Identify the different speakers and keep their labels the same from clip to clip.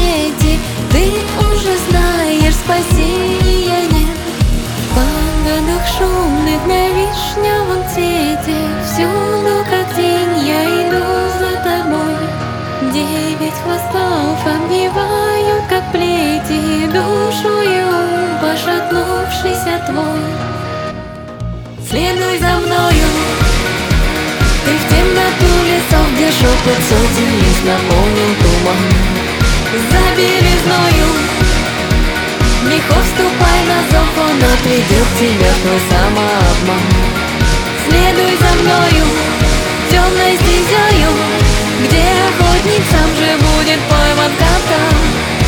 Speaker 1: свете. Ты уже знаешь, спасения нет. В погодах шумных на вишневом цвете, всюду как день я иду за тобой. 9 хвостов обвивают, как плети, душу и ум пошатнувшийся твой. Следуй за мною, ты в темноту лесов, где шепот сотен лист наполнил туман. За белизною мехов ступай на зов, он отведет тебя в твой самообман. Следуй за мною темной стезею, где охотник сам же будет пойман в капкан.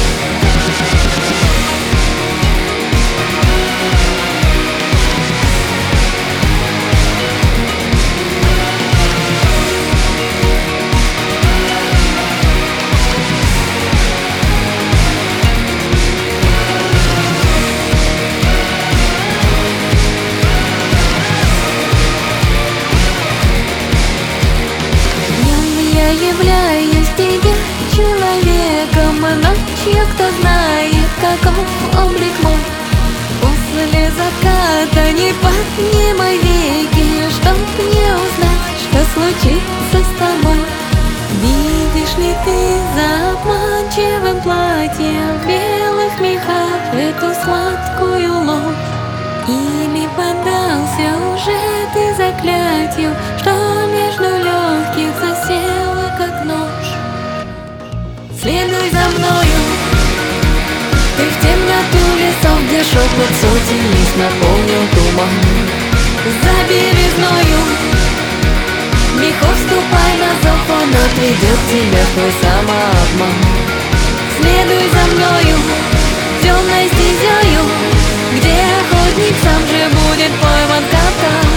Speaker 1: Являюсь тебе человеком, а ночью кто знает, каков облик мой. После заката не поднимай веки, чтоб не узнать, что случится с тобой. Видишь ли ты за обманчивым платьем в белых мехах эту сладкую ложь? Или поддался уже ты заклятию, что между легких засела как нож? Следуй за мною, ты в темноту лесов, где шепот сотен лист наполнил туман. За белизною мехов ступай на зов, он отведет тебя в твой самообман. Следуй за мною темной стезею, где охотник сам же будет пойман в капкан.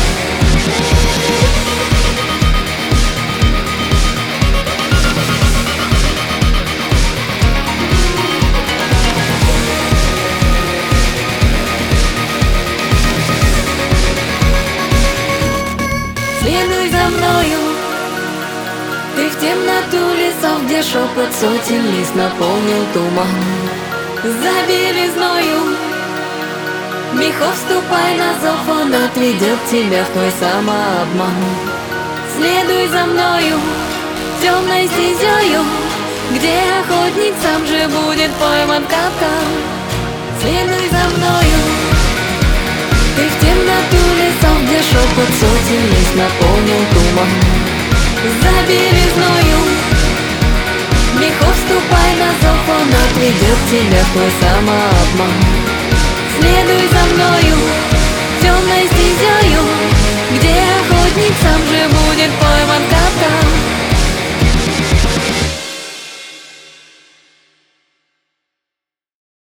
Speaker 1: Следуй за мною, ты в темноту лесов, где шепот сотен лист наполнил туман. За белизною мехов ступай на зов, он отведет тебя в твой самообман. Следуй за мною темной стезею, где охотник сам же будет пойман в капкан. Следуй за мною, ты в темноту лесов, где шепот сотен лист наполнил туман. За белизною мехов ступай на зов, он отведет тебя в твой самообман. Следуй за